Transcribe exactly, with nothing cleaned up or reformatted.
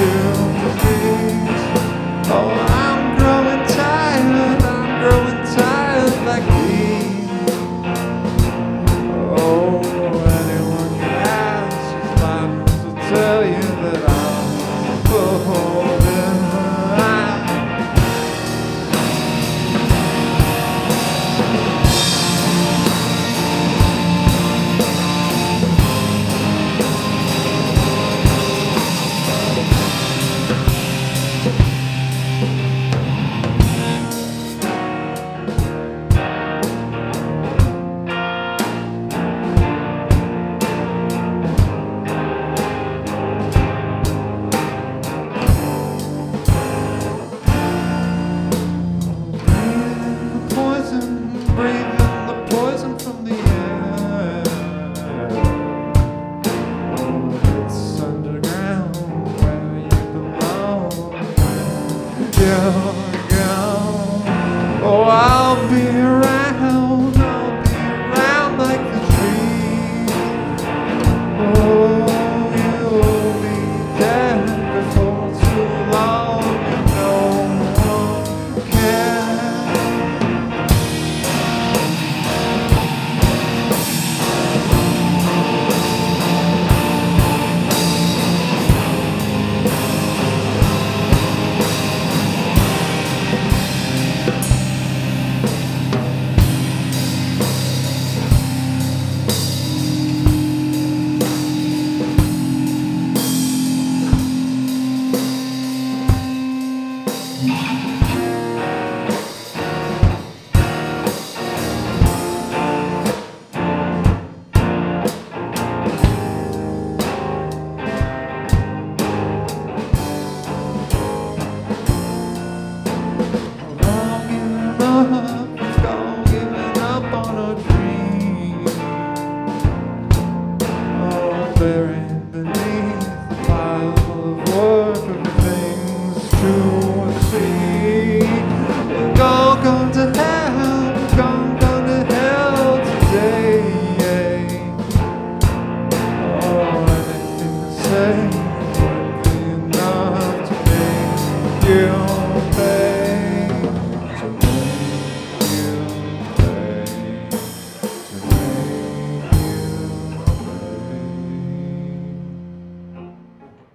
Oh, I'm growing tired, I'm growing tired like these. Oh, anyone can ask, it's life to tell you that I'm holding on. Breathing the poison from the air. Oh, it's underground where you belong. You're gone. Oh, I'll be